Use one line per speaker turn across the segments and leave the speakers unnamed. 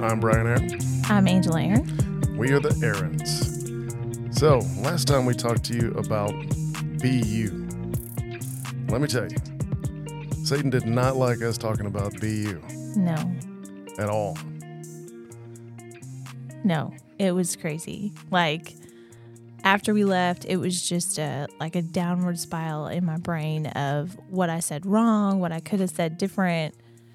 I'm Brian Aaron.
I'm Angela Aaron.
We are the Aarons. So, last time we talked to you about Be You. Let me tell you, Satan did not like us talking about Be You.
No.
At all.
No. It was crazy. Like, after we left, it was just a downward spiral in my brain of what I said wrong, what I could have said different.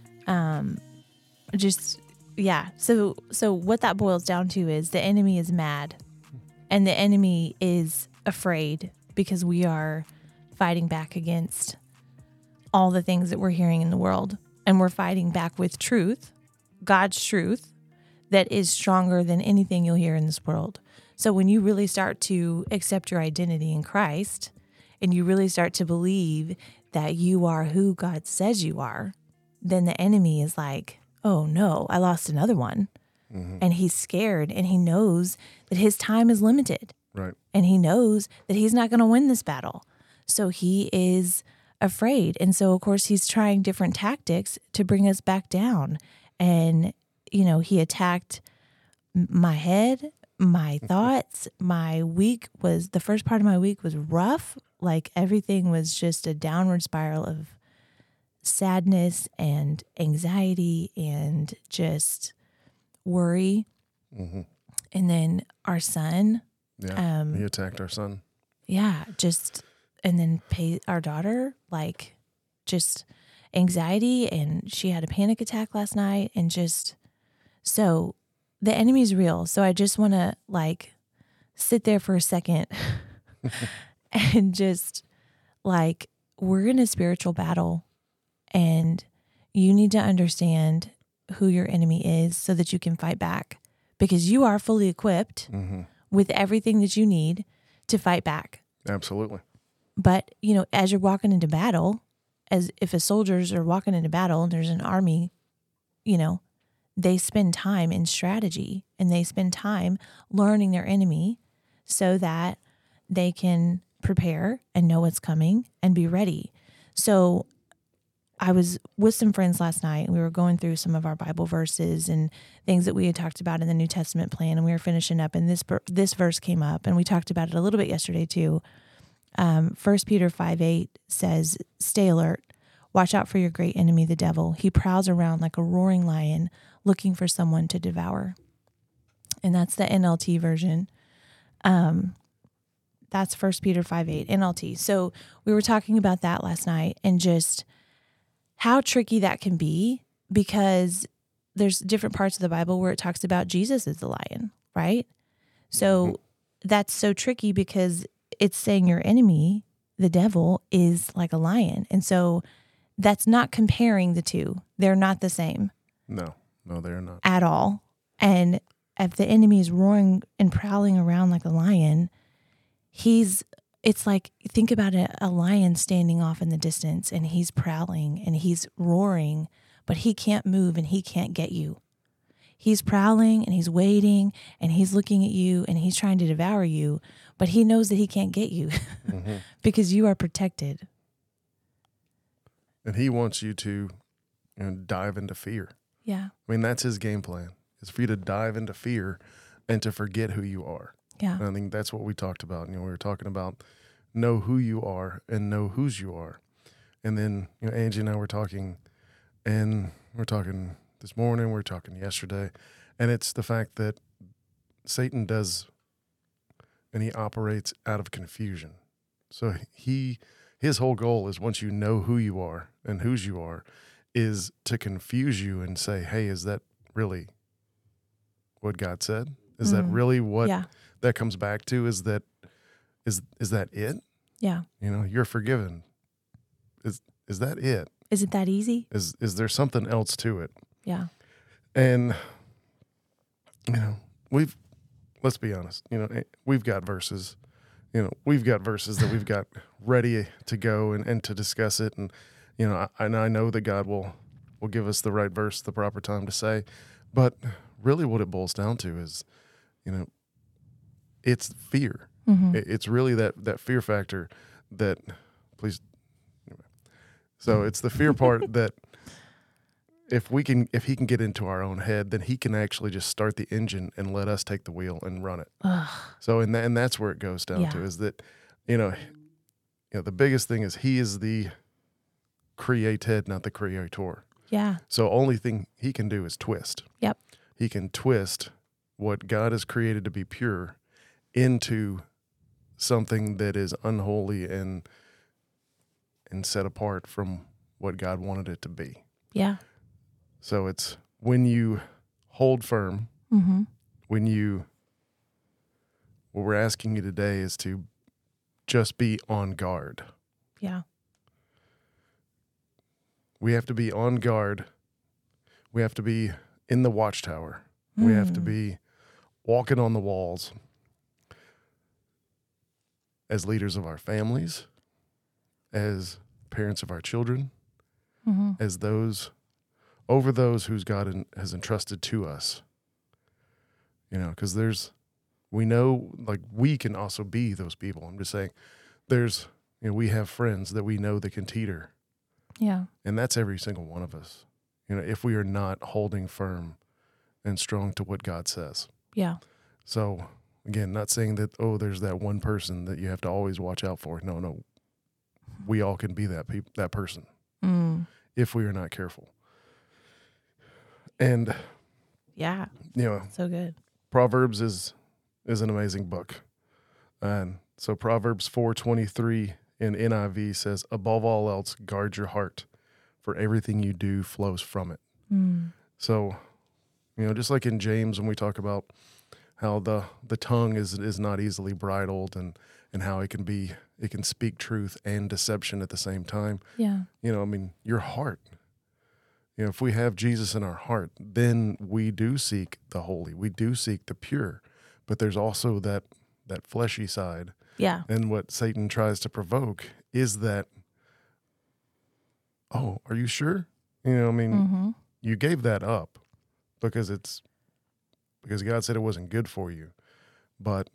So what that boils down to is the enemy is mad and the enemy is afraid because we are fighting back against all the things that we're hearing in the world. And we're fighting back with truth, God's truth, that is stronger than anything you'll hear in this world. So when you really start to accept your identity in Christ and you really start to believe that you are who God says you are, then the enemy is like, oh no, I lost another one. Mm-hmm. And he's scared and he knows that his time is limited.
Right.
And he knows that he's not going to win this battle. So he is afraid. And so, of course, he's trying different tactics to bring us back down. And, he attacked my head, my thoughts. The first part of my week was rough. Like everything was just a downward spiral of sadness and anxiety and just worry. Mm-hmm. And then our son.
Yeah, he attacked our son.
Yeah, and then our daughter, just anxiety, and she had a panic attack last night, and so the enemy's real. So I just want to sit there for a second and just we're in a spiritual battle, and you need to understand who your enemy is so that you can fight back, because you are fully equipped with everything that you need to fight back.
Absolutely.
But, as you're walking into battle, as if a soldiers are walking into battle and there's an army, they spend time in strategy and they spend time learning their enemy so that they can prepare and know what's coming and be ready. So I was with some friends last night and we were going through some of our Bible verses and things that we had talked about in the New Testament plan, and we were finishing up, and this verse came up, and we talked about it a little bit yesterday too. 1 Peter 5:8 says, "Stay alert. Watch out for your great enemy, the devil. He prowls around like a roaring lion looking for someone to devour." And that's the NLT version. That's 1 Peter 5:8, NLT. So we were talking about that last night and just how tricky that can be, because there's different parts of the Bible where it talks about Jesus as the lion, right? So that's so tricky because it's saying your enemy, the devil, is like a lion. And so that's not comparing the two. They're not the same.
No, they're not.
At all. And if the enemy is roaring and prowling around like a lion, it's like, think about a lion standing off in the distance, and he's prowling and he's roaring, but he can't move and he can't get you. He's prowling and he's waiting and he's looking at you and he's trying to devour you, but he knows that he can't get you because you are protected.
And he wants you to dive into fear.
Yeah.
I mean, that's his game plan, is for you to dive into fear and to forget who you are.
Yeah.
And I think that's what we talked about. We were talking about know who you are and know whose you are. And then, Angie and I were talking, and we're talking this morning, we're talking yesterday, and it's the fact that Satan does, and he operates out of confusion. So his whole goal is, once you know who you are and whose you are, is to confuse you and say, hey, is that really what God said? Is that really what that comes back to? Is that it?
Yeah.
You're forgiven. Is that it?
Is it that easy?
Is there something else to it?
Yeah.
And let's be honest, we've got verses. We've got verses that we've got ready to go and to discuss it. And, I know that God will give us the right verse, the proper time to say. But really what it boils down to is, it's fear. Mm-hmm. It's really that fear factor that, please. Anyway. So it's the fear part that if he can get into our own head, then he can actually just start the engine and let us take the wheel and run it.
Ugh.
So, and that's where it goes down to, is that, the biggest thing is he is the created, not the creator.
Yeah.
So only thing he can do is twist.
Yep.
He can twist what God has created to be pure into something that is unholy and set apart from what God wanted it to be.
Yeah.
So it's when you hold firm,
Mm-hmm.
what we're asking you today is to just be on guard.
Yeah.
We have to be on guard. We have to be in the watchtower. We have to be walking on the walls as leaders of our families, as parents of our children, as those whose God has entrusted to us. Because we know, like, we can also be those people. I'm just saying, we have friends that we know that can teeter.
Yeah.
And that's every single one of us, if we are not holding firm and strong to what God says.
Yeah.
So, again, not saying that, there's that one person that you have to always watch out for. No. We all can be that person if we are not careful. And,
Yeah. So good.
Proverbs is an amazing book. And so Proverbs 4:23 in NIV says, above all else, guard your heart, for everything you do flows from it. So, just like in James, when we talk about how the tongue is not easily bridled, and how it can speak truth and deception at the same time.
Yeah.
Your heart, if we have Jesus in our heart, then we do seek the holy, we do seek the pure, but there's also that fleshy side.
Yeah.
And what Satan tries to provoke is that, are you sure? You gave that up because God said it wasn't good for you. But,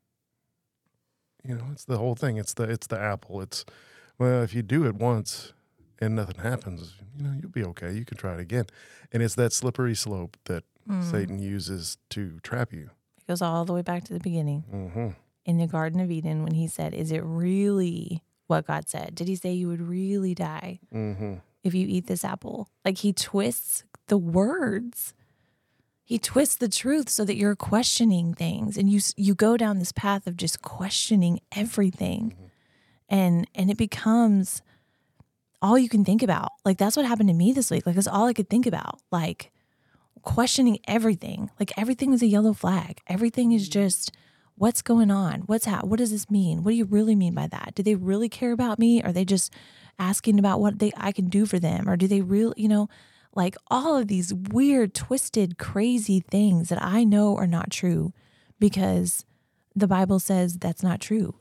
it's the whole thing. It's the apple. If you do it once and nothing happens, you'll be okay. You can try it again. And it's that slippery slope that Satan uses to trap you.
It goes all the way back to the beginning. In the Garden of Eden, when he said, is it really what God said? Did he say you would really die if you eat this apple? Like, he twists the words. He twists the truth so that you're questioning things, and you go down this path of just questioning everything. And it becomes all you can think about. Like, that's what happened to me this week. Like, that's all I could think about. Like, questioning everything. Like, everything is a yellow flag. Everything is just, what's going on? What does this mean? What do you really mean by that? Do they really care about me? Are they just asking about what I can do for them? Or do they really, like, all of these weird, twisted, crazy things that I know are not true because the Bible says that's not true.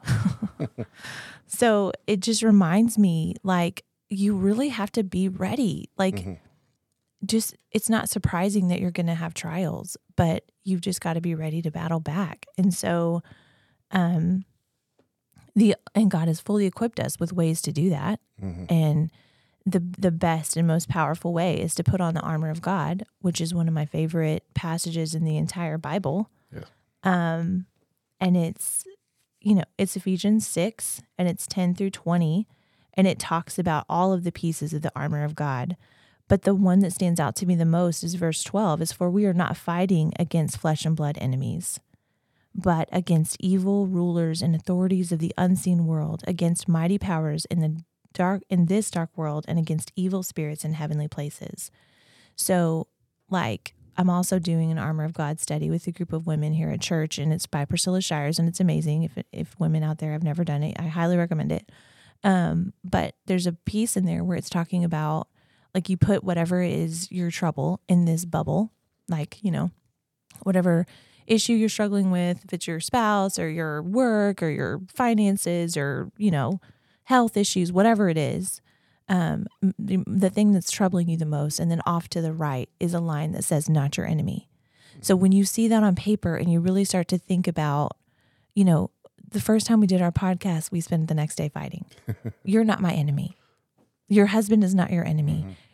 So it just reminds me, like, you really have to be ready. Like, just, it's not surprising that you're going to have trials, but you've just got to be ready to battle back. And so, and God has fully equipped us with ways to do that. And the best and most powerful way is to put on the armor of God, which is one of my favorite passages in the entire Bible.
Yes.
And it's Ephesians 6 and it's 10 through 20. And it talks about all of the pieces of the armor of God. But the one that stands out to me the most is verse 12, is for we are not fighting against flesh and blood enemies, but against evil rulers and authorities of the unseen world, against mighty powers in this dark world, and against evil spirits in heavenly places. So, like, I'm also doing an Armor of God study with a group of women here at church, and it's by Priscilla Shires, and it's amazing. If women out there have never done it, I highly recommend it. But there's a piece in there where it's talking about, like, you put whatever is your trouble in this bubble, like, whatever issue you're struggling with, if it's your spouse or your work or your finances or, health issues, whatever it is, the thing that's troubling you the most. And then off to the right is a line that says, not your enemy. So when you see that on paper and you really start to think about, the first time we did our podcast, we spent the next day fighting. You're not my enemy. Your husband is not your enemy.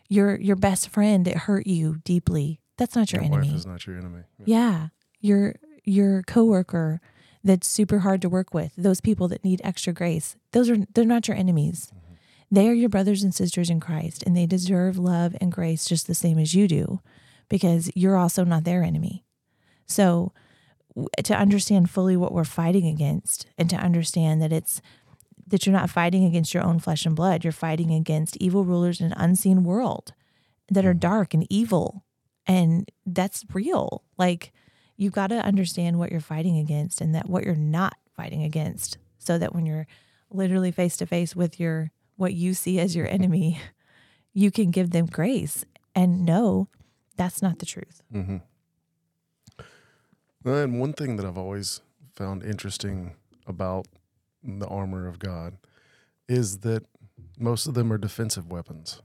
Your best friend that hurt you deeply, that's not your enemy.
Wife is not your enemy.
Yeah. Your coworker that's super hard to work with, those people that need extra grace, they're not your enemies.
Mm-hmm.
They are your brothers and sisters in Christ, and they deserve love and grace just the same as you do, because you're also not their enemy. So to understand fully what we're fighting against, and to understand that you're not fighting against your own flesh and blood, you're fighting against evil rulers in an unseen world that are dark and evil, and that's real. Like, you've got to understand what you're fighting against and that what you're not fighting against, so that when you're literally face to face with what you see as your enemy, you can give them grace and know that's not the truth.
Mm-hmm. And one thing that I've always found interesting about the armor of God is that most of them are defensive weapons.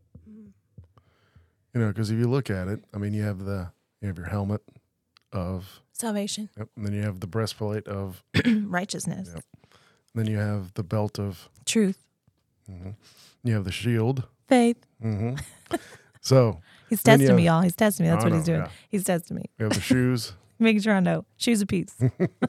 You know, because if you look at it, I mean, you have your helmet of
Salvation.
Yep. And then you have the breastplate of
righteousness.
Yep. Then you have the belt of
truth.
Mm-hmm. You have the shield.
Faith.
Mm-hmm. So
he's testing me, y'all. He's testing me. That's what he's doing. Yeah. He's testing me.
You have the shoes.
Making sure I know. Shoes of peace.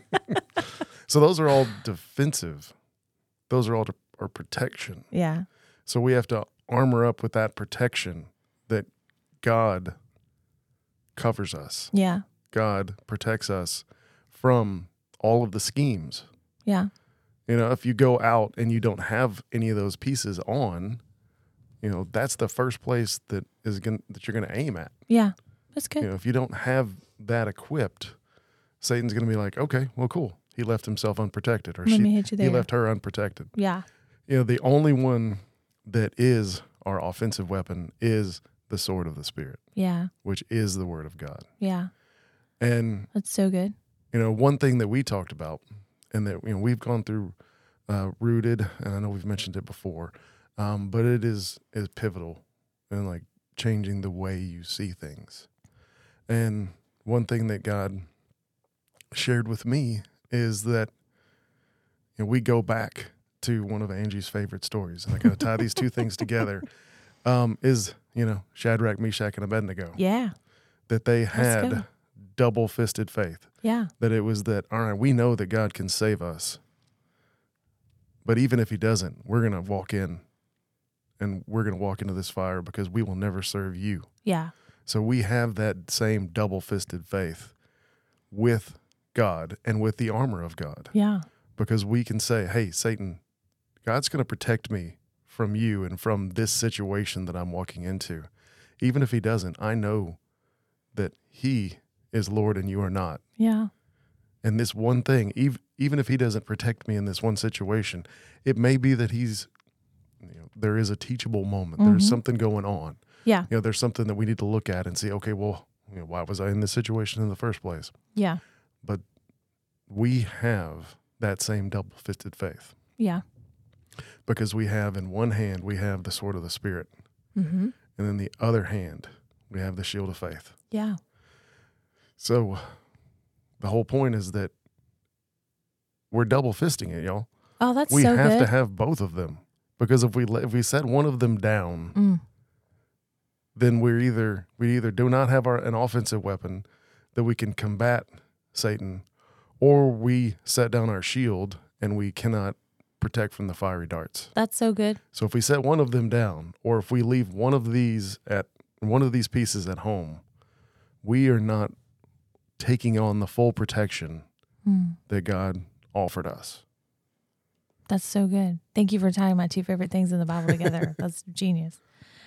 So those are all defensive. Those are all our protection.
Yeah.
So we have to armor up with that protection that God covers us.
Yeah.
God protects us from all of the schemes.
Yeah.
You know, if you go out and you don't have any of those pieces on, you know, that's the first place that you're going to aim at.
Yeah. That's good.
You know, if you don't have that equipped, Satan's going to be like, okay, well, cool. He left himself unprotected, or he left her unprotected.
Yeah.
You know, the only one that is our offensive weapon is the sword of the Spirit.
Yeah.
Which is the word of God.
Yeah.
And
that's so good.
You know, one thing that we talked about, and that, you know, we've gone through Rooted, and I know we've mentioned it before, but it is pivotal in like changing the way you see things. And one thing that God shared with me is that, you know, we go back to one of Angie's favorite stories, and I got to tie these two things together. Is, you know, Shadrach, Meshach, and Abednego.
Yeah.
That they had double-fisted faith.
Yeah.
That it was that, all right, we know that God can save us, but even if he doesn't, we're going to walk in, and we're going to walk into this fire because we will never serve you.
Yeah.
So we have that same double-fisted faith with God and with the armor of God.
Yeah.
Because we can say, hey, Satan, God's going to protect me from you and from this situation that I'm walking into. Even if he doesn't, I know that he is Lord and you are not.
Yeah.
And this one thing, even if he doesn't protect me in this one situation, it may be that there is a teachable moment.
Mm-hmm.
There's something going on.
Yeah.
You know, there's something that we need to look at and see, okay, well, you know, why was I in this situation in the first place?
Yeah.
But we have that same double-fisted faith.
Yeah.
Because we have in one hand, we have the sword of the Spirit.
Mm-hmm.
And in the other hand, we have the shield of faith.
Yeah.
So the whole point is that we're double-fisting it, y'all.
Oh, that's
we
so good.
We have to have both of them. Because if we set one of them down, then we either do not have an offensive weapon that we can combat Satan, or we set down our shield and we cannot protect from the fiery darts.
That's so good.
So if we set one of them down, or if we leave one of these pieces at home, we are not taking on the full protection that God offered us.
That's so good. Thank you for tying my two favorite things in the Bible together. That's genius.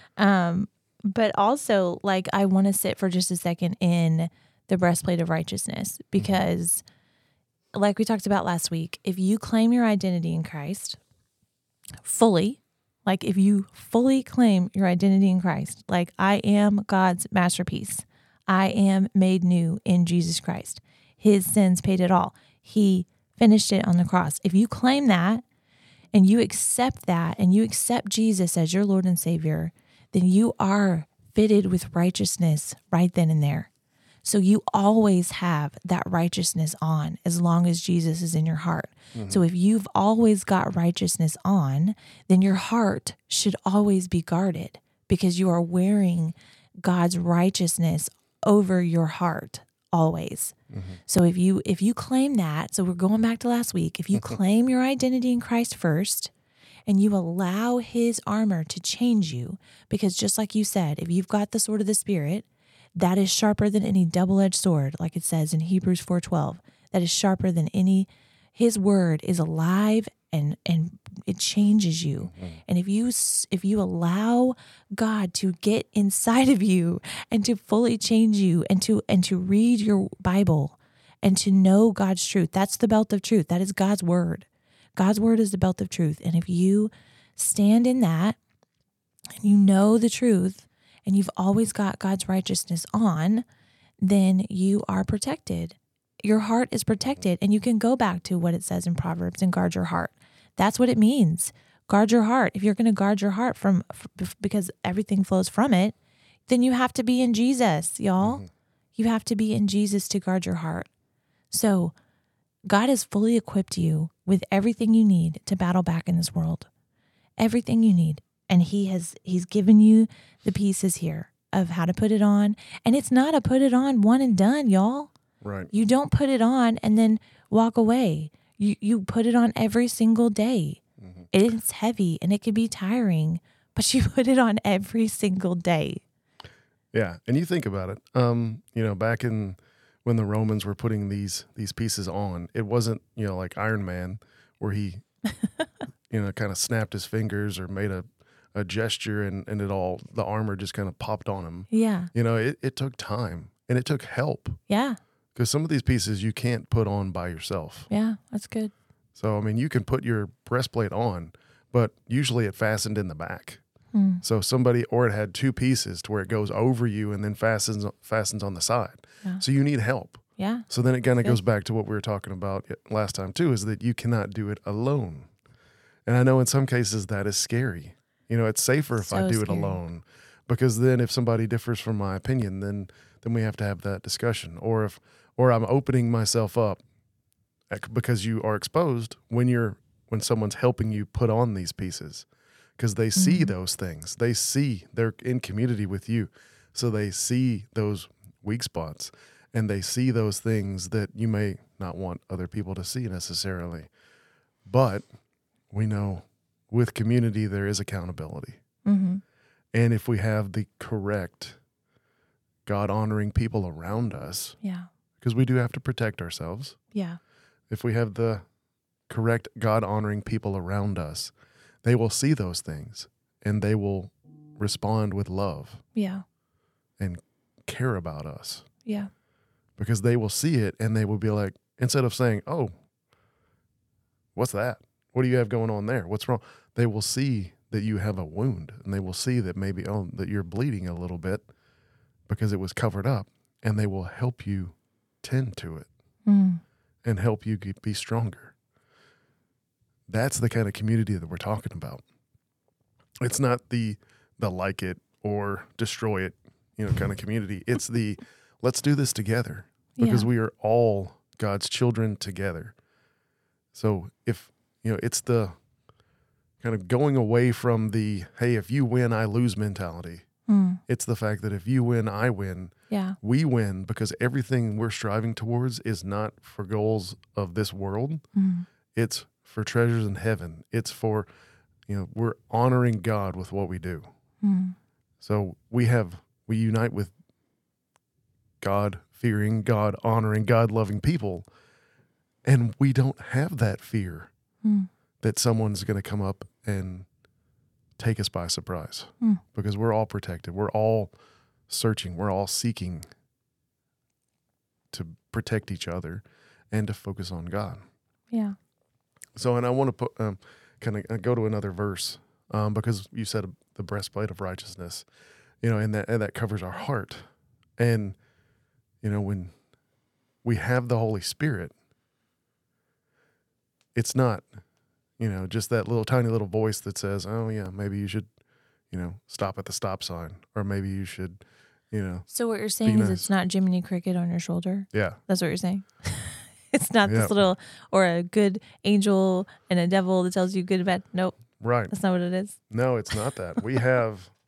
But also, like, I want to sit for just a second in the breastplate of righteousness, because like we talked about last week, if you claim your identity in Christ fully, like if you fully claim your identity in Christ, like I am God's masterpiece, I am made new in Jesus Christ. His sins paid it all. He finished it on the cross. If you claim that and you accept that and you accept Jesus as your Lord and Savior, then you are fitted with righteousness right then and there. So you always have that righteousness on as long as Jesus is in your heart. Mm-hmm. So if you've always got righteousness on, then your heart should always be guarded because you are wearing God's righteousness over your heart always. So if you claim that, so we're going back to last week, if you claim your identity in Christ first and you allow his armor to change you, because just like you said, if you've got the sword of the Spirit, that is sharper than any double-edged sword, like it says in Hebrews 4:12, that is sharper than any, his word is alive and it changes you. And if you allow God to get inside of you and to fully change you and to read your Bible and to know God's truth, that's the belt of truth. That is God's word. God's word is the belt of truth. And if you stand in that and you know the truth and you've always got God's righteousness on, then you are protected. Your heart is protected, and you can go back to what it says in Proverbs and guard your heart. That's what it means. Guard your heart. If you're going to guard your heart because everything flows from it, then you have to be in Jesus, y'all. You have to be in Jesus to guard your heart. So God has fully equipped you with everything you need to battle back in this world. Everything you need. And he's given you the pieces here of how to put it on. And it's not a put it on one and done, y'all.
Right.
You don't put it on and then walk away. You put it on every single day. It's heavy and it can be tiring, but you put it on every single day.
Yeah, and you think about it. Back in when the Romans were putting these pieces on, it wasn't like Iron Man where he kind of snapped his fingers or made a gesture and the armor just kind of popped on him.
Yeah.
It took time and it took help.
Yeah.
Because some of these pieces you can't put on by yourself.
Yeah, that's good.
So, you can put your breastplate on, but usually it fastened in the back. So or it had two pieces to where it goes over you and then fastens on the side.
Yeah.
So you need help.
Yeah.
So then it kind of goes back to what we were talking about last time too, is that you cannot do it alone. And I know in some cases that is scary. It's safer if I do it alone, because then if somebody differs from my opinion, then we have to have that discussion. Or I'm opening myself up because you are exposed when someone's helping you put on these pieces, because they see those things. They see they're in community with you. So they see those weak spots and they see those things that you may not want other people to see necessarily. But we know with community, there is accountability. And if we have the correct God-honoring people around us, because we do have to protect ourselves.
Yeah.
If we have the correct God-honoring people around us, they will see those things and they will respond with love.
Yeah.
And care about us.
Yeah.
Because they will see it and they will be like, instead of saying, "Oh, what's that? What do you have going on there? What's wrong?" They will see that you have a wound and they will see that maybe, that you're bleeding a little bit because it was covered up, and they will help you tend to it and help you be stronger. That's the kind of community that we're talking about. It's not the like it or destroy it, kind of community. It's the let's do this together, because we are all God's children together. So if, it's the kind of going away from the, hey, if you win, I lose mentality. It's the fact that if you win, I win.
Yeah.
We win, because everything we're striving towards is not for goals of this world. It's for treasures in heaven. It's for, we're honoring God with what we do. So we unite with God-fearing, God-honoring, God-loving people, and we don't have that fear that someone's going to come up and take us by surprise, because we're all protected. We're all searching. We're all seeking to protect each other and to focus on God.
Yeah.
So, and I want to put kind of go to another verse, because you said the breastplate of righteousness, and that covers our heart. And, when we have the Holy Spirit, it's not, just that little tiny little voice that says, "Oh yeah, maybe you should, stop at the stop sign, or maybe you should,
So what you're saying is it's not Jiminy Cricket on your shoulder?
Yeah.
That's what you're saying? It's not this little, or a good angel and a devil that tells you good and bad. Nope.
Right.
That's not what it is.
No, it's not that. We have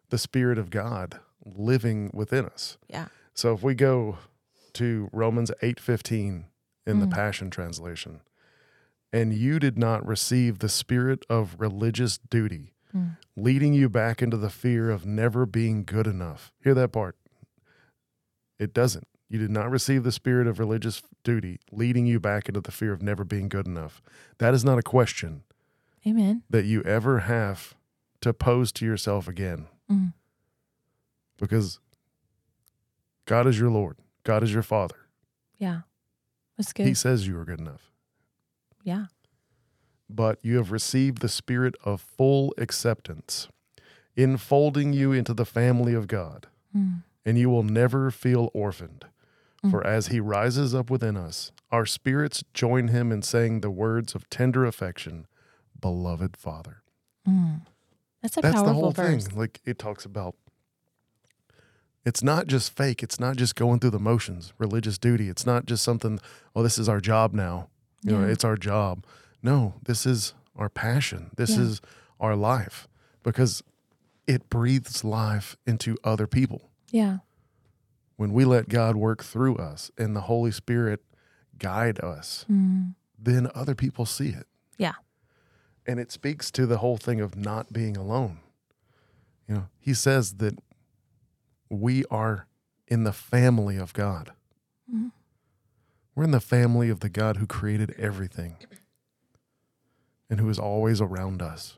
the Spirit of God living within us.
Yeah.
So if we go to Romans 8:15 in the Passion Translation, and you did not receive the spirit of religious duty, leading you back into the fear of never being good enough. Hear that part. It doesn't. You did not receive the spirit of religious duty, leading you back into the fear of never being good enough. That is not a question
Amen.
that you ever have to pose to yourself again. Because God is your Lord. God is your Father.
Yeah. That's good.
He says you are good enough.
Yeah.
But you have received the spirit of full acceptance, enfolding you into the family of God, and you will never feel orphaned. For as he rises up within us, our spirits join him in saying the words of tender affection, beloved Father.
That's a
That's
powerful
the whole
verse.
thing. Like it talks about, it's not just fake. It's not just going through the motions, religious duty. It's not just something, oh, this is our job now. You know, it's our job. No, this is our passion. This is our life, because it breathes life into other people.
Yeah.
When we let God work through us and the Holy Spirit guide us, then other people see it.
Yeah.
And it speaks to the whole thing of not being alone. You know, he says that we are in the family of God. We're in the family of the God who created everything and who is always around us.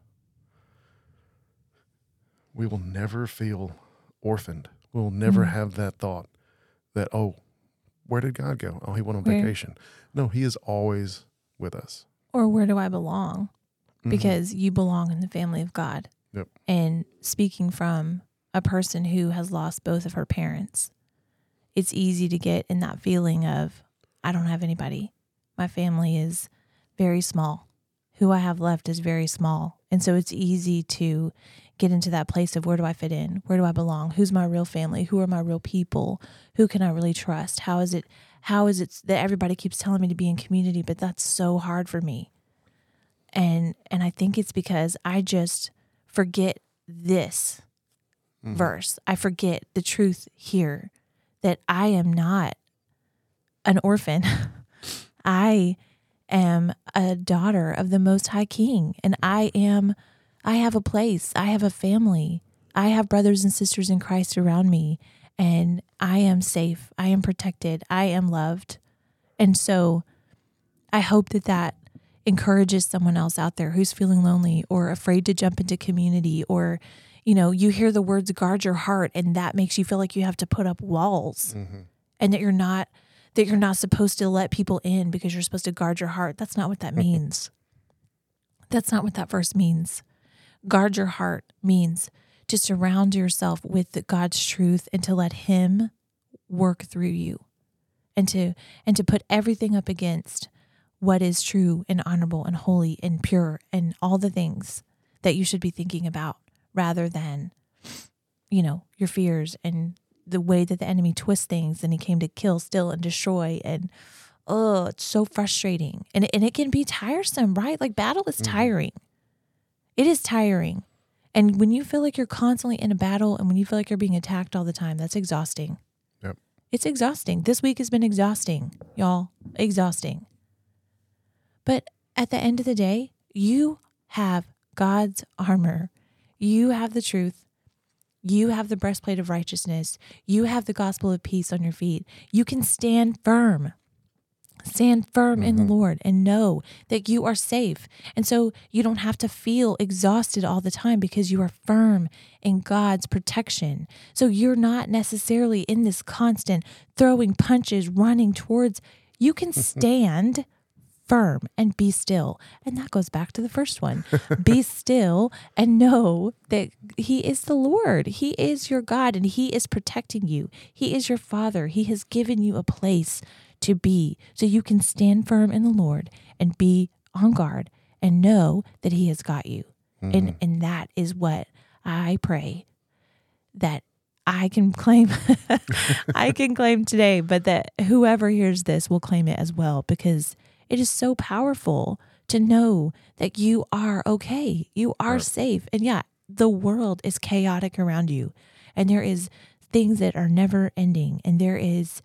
We will never feel orphaned. We'll never have that thought that, oh, where did God go? Oh, he went on vacation. No, he is always with us.
Or where do I belong? Because you belong in the family of God.
Yep.
And speaking from a person who has lost both of her parents, it's easy to get in that feeling of, I don't have anybody. My family is very small. Who I have left is very small. And so it's easy to get into that place of, where do I fit in? Where do I belong? Who's my real family? Who are my real people? Who can I really trust? How is it that everybody keeps telling me to be in community, but that's so hard for me? And I think it's because I just forget this verse. I forget the truth here, that I am not an orphan. I am a daughter of the Most High King, and I have a place. I have a family. I have brothers and sisters in Christ around me, and I am safe. I am protected. I am loved. And so I hope that encourages someone else out there who's feeling lonely or afraid to jump into community, or, you know, you hear the words guard your heart, and that makes you feel like you have to put up walls and that you're not supposed to let people in because you're supposed to guard your heart. That's not what that means. That's not what that verse means. Guard your heart means to surround yourself with God's truth and to let him work through you, and to put everything up against what is true and honorable and holy and pure and all the things that you should be thinking about, rather than, you know, your fears and the way that the enemy twists things, and he came to kill, steal, and destroy. And it's so frustrating. And it can be tiresome, right? Like, battle is tiring. It is tiring. And when you feel like you're constantly in a battle, and when you feel like you're being attacked all the time, that's exhausting.
Yep.
It's exhausting. This week has been exhausting, y'all. Exhausting. But at the end of the day, you have God's armor. You have the truth. You have the breastplate of righteousness. You have the gospel of peace on your feet. You can stand firm. Stand firm in the Lord and know that you are safe. And so you don't have to feel exhausted all the time, because you are firm in God's protection. So you're not necessarily in this constant throwing punches, running towards. You can stand firm and be still. And that goes back to the first one. Be still and know that he is the Lord. He is your God, and he is protecting you. He is your Father. He has given you a place to be, so you can stand firm in the Lord and be on guard and know that he has got you. And that is what I pray that I can claim. I can claim today, but that whoever hears this will claim it as well, because it is so powerful to know that you are okay. You are safe. And yeah, the world is chaotic around you, and there is things that are never ending, and there is,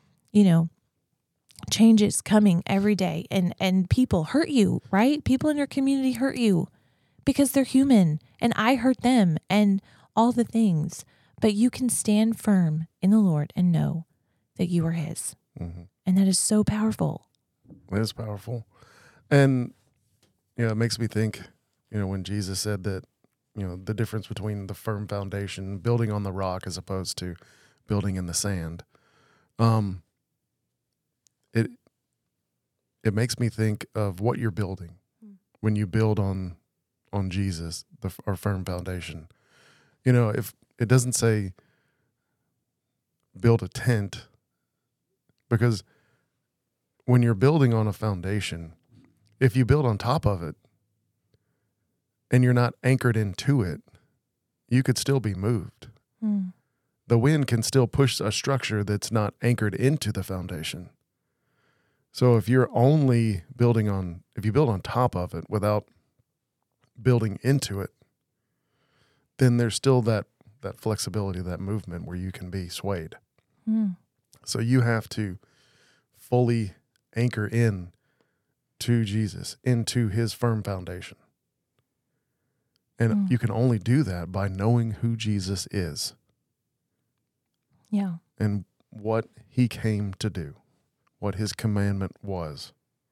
changes coming every day, and people hurt you, right? People in your community hurt you because they're human, and I hurt them, and all the things. But you can stand firm in the Lord and know that you are His.
Mm-hmm.
And that is so powerful.
It is powerful. And, it makes me think, when Jesus said that, the difference between the firm foundation, building on the rock as opposed to building in the sand, it makes me think of what you're building when you build on Jesus, our firm foundation. If it doesn't say build a tent, because when you're building on a foundation, if you build on top of it and you're not anchored into it, you could still be moved.
Mm.
The wind can still push a structure that's not anchored into the foundation. So if you're only if you build on top of it without building into it, then there's still that flexibility, that movement where you can be swayed.
Mm.
So you have to fully anchor in to Jesus, into His firm foundation. And you can only do that by knowing who Jesus is.
Yeah.
And what He came to do, what His commandment was.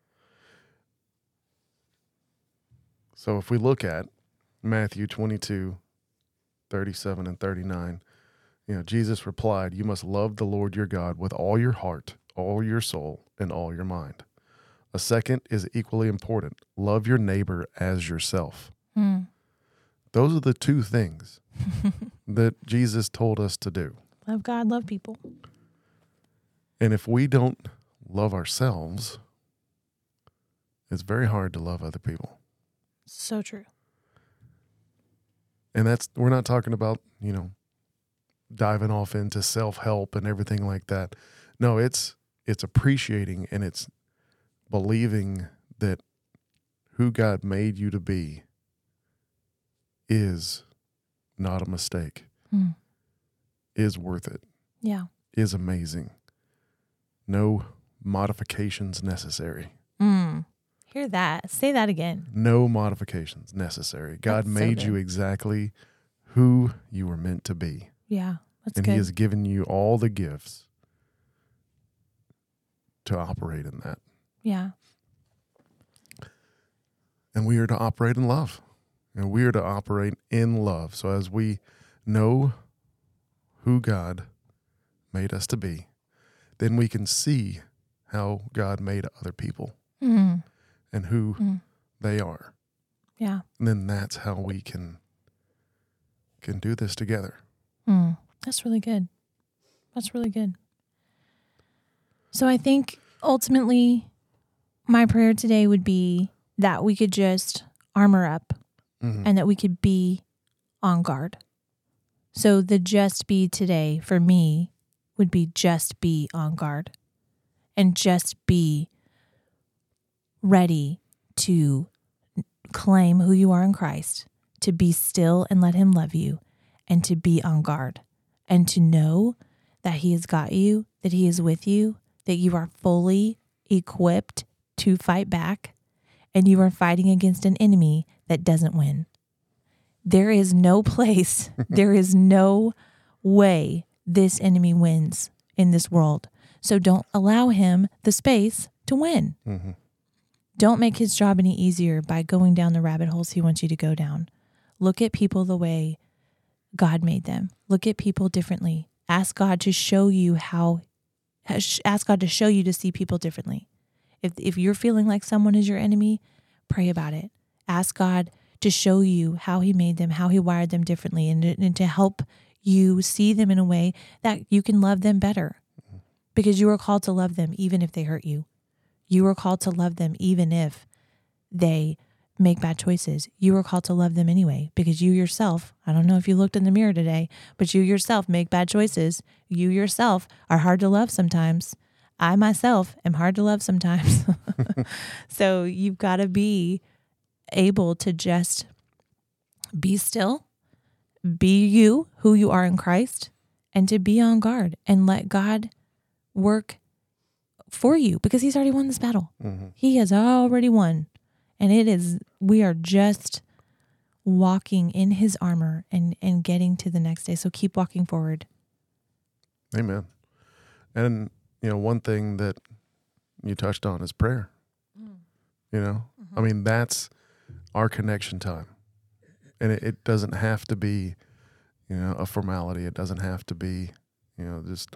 So if we look at Matthew 22, 37 and 39, Jesus replied, "You must love the Lord your God with all your heart, all your soul, and all your mind. A second is equally important. Love your neighbor as yourself."
Mm.
Those are the two things that Jesus told us to do.
Love God, love people.
And if we don't love ourselves, it's very hard to love other people.
So true.
And we're not talking about, diving off into self-help and everything like that. No, it's appreciating and it's believing that who God made you to be is not a mistake, is worth it,
Yeah.
is amazing. No modifications necessary.
Hear that. Say that again.
No modifications necessary. God
That's so
made
good.
you exactly who you were meant to be.
Yeah. That's
And
good.
He has given you all the gifts to operate in that.
Yeah.
And we are to operate in love. And we are to operate in love. So as we know who God made us to be, then we can see how God made other people and who they are.
Yeah.
And then that's how we can do this together.
That's really good. That's really good. So I think ultimately my prayer today would be that we could just armor up and that we could be on guard. So the just be today for me would be just be on guard and just be ready to claim who you are in Christ, to be still and let Him love you, and to be on guard and to know that He has got you, that He is with you, that you are fully equipped to fight back, and you are fighting against an enemy that doesn't win. There is no place, there is no way this enemy wins in this world. So don't allow him the space to win. Don't make his job any easier by going down the rabbit holes he wants you to go down. Look at people the way God made them. Look at people differently. Ask God to show you to see people differently. If you're feeling like someone is your enemy, pray about it. Ask God to show you how He made them, how He wired them differently, and to help you see them in a way that you can love them better. Because you are called to love them even if they hurt you. You are called to love them even if they make bad choices. You are called to love them anyway, because you yourself, I don't know if you looked in the mirror today, but you yourself make bad choices. You yourself are hard to love sometimes. I myself am hard to love sometimes. So you've got to be able to just be still be you, who you are in Christ, and to be on guard and let God work for you, because he's already won this battle.
Mm-hmm.
He has already won. And we are just walking in his armor and getting to the next day. So keep walking forward.
Amen. And, one thing that you touched on is prayer. I mean, that's our connection time. And it doesn't have to be, a formality. It doesn't have to be, just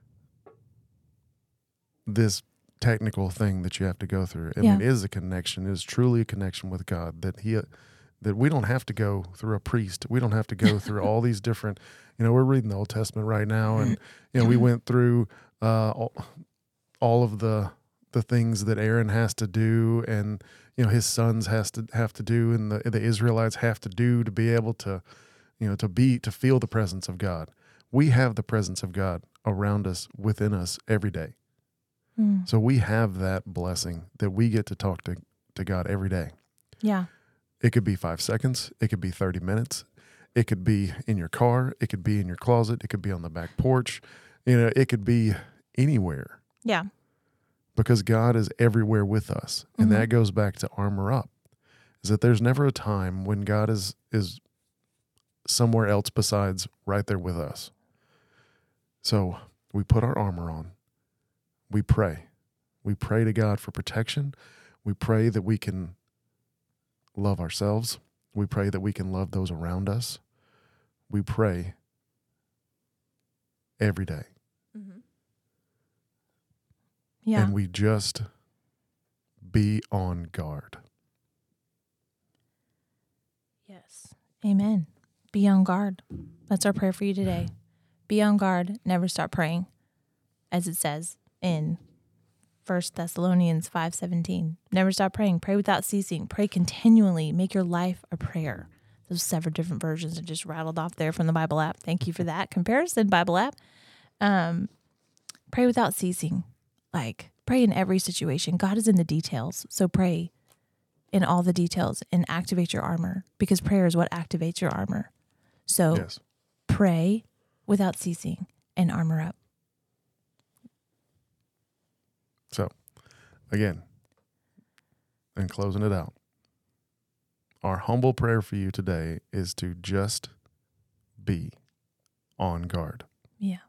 this technical thing that you have to go through. I mean, it is a connection. It is truly a connection with God that we don't have to go through a priest. We don't have to go through all these different, we're reading the Old Testament right now. And, we went through all of the things that Aaron has to do and, his sons have to do and the Israelites have to do to be able to, to feel the presence of God. We have the presence of God around us, within us every day. So we have that blessing that we get to talk to God every day.
Yeah.
It could be 5 seconds. It could be 30 minutes. It could be in your car. It could be in your closet. It could be on the back porch. It could be anywhere.
Yeah.
Because God is everywhere with us. And that goes back to armor up. Is that there's never a time when God is somewhere else besides right there with us. So we put our armor on. We pray. We pray to God for protection. We pray that we can love ourselves. We pray that we can love those around us. We pray every day.
Mm-hmm. Yeah.
And we just be on guard.
Yes. Amen. Be on guard. That's our prayer for you today. Be on guard. Never stop praying, as it says in 1 Thessalonians 5:17. Never stop praying. Pray without ceasing. Pray continually. Make your life a prayer. Those 7 different versions are just rattled off there from the Bible app. Thank you for that comparison, Bible app. Pray without ceasing. Pray in every situation. God is in the details. So pray in all the details and activate your armor, because prayer is what activates your armor. So
Yes.
Pray without ceasing and armor up.
So, again, and closing it out, our humble prayer for you today is to just be on guard.
Yeah.